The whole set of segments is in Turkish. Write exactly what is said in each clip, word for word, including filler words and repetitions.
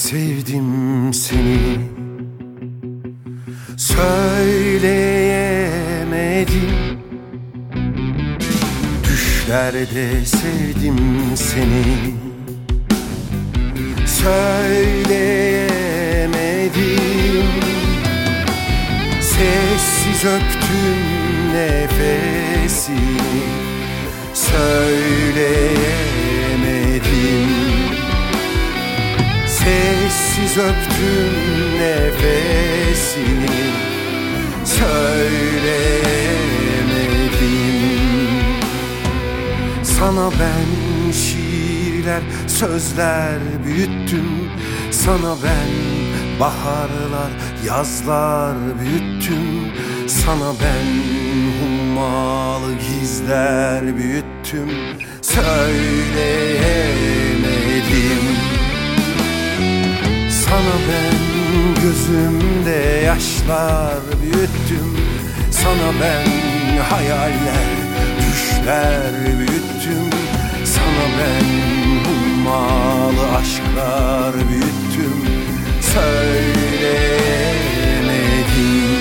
sevdim seni, söyleyemedim. Düşlerde sevdim seni, söyleyemedim. Sessiz öptüm nefesini, söyleyemedim. Sessiz öptüm nefesini, söyleyemedim. Sana ben şiirler, sözler büyüttüm. Sana ben baharlar, yazlar büyüttüm. Sana ben hummalı gizler büyüttüm. Söyleyemedim. Sana ben gözümde yaşlar büyüttüm. Sana ben hayaller, düşler büyüttüm. Sana ben hummalı aşklar büyüttüm. Söyleyemedim.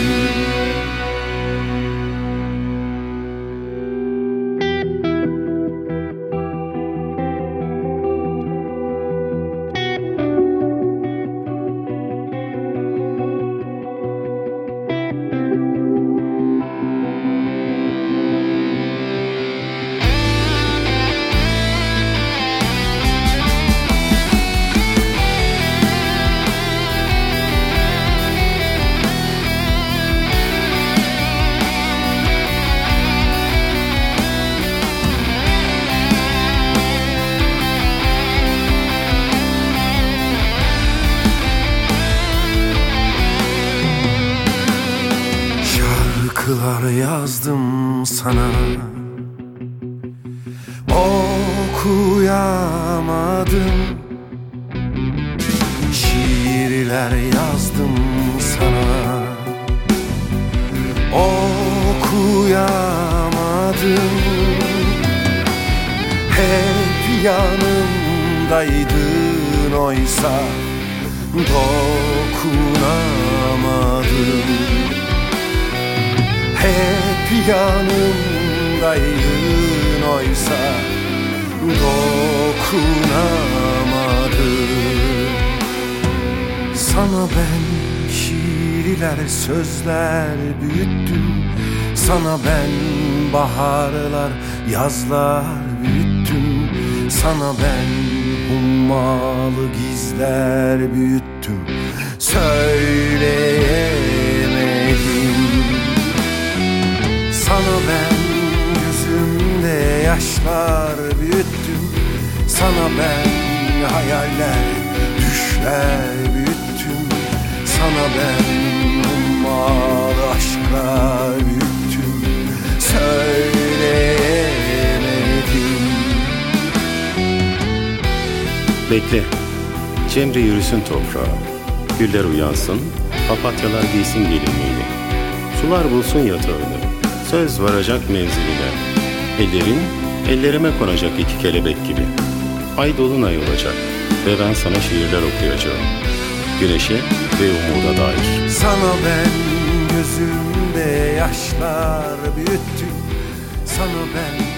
Şarkılar yazdım sana, okuyamadım. Şiirler yazdım sana, okuyamadım. Hep yanımdaydın oysa dokunamadım. Hep yanımdaydın oysa dokunamadım. Sana ben şiirler, sözler büyüttüm. Sana ben baharlar, yazlar büyüttüm. Sana ben hummalı gizler büyüttüm. Söyleyemedim. Sana ben gözümde yaşlar büyüttüm. Sana ben hayaller, düşler büyüttüm. Sana ben hummalı aşklar büyüttüm. Söyleyemedim. Bekle, Cemre yürüsün toprağa, güller uyansın, papatyalar giysin gelinliğini. Sular bulsun yatağını, söz varacak menziline. Ellerin ellerime konacak iki kelebek gibi. Ay dolunay olacak ve ben sana şiirler okuyacağım, güneşe ve umuda dair. Sana ben gözümde yaşlar büyüttüm. Sana ben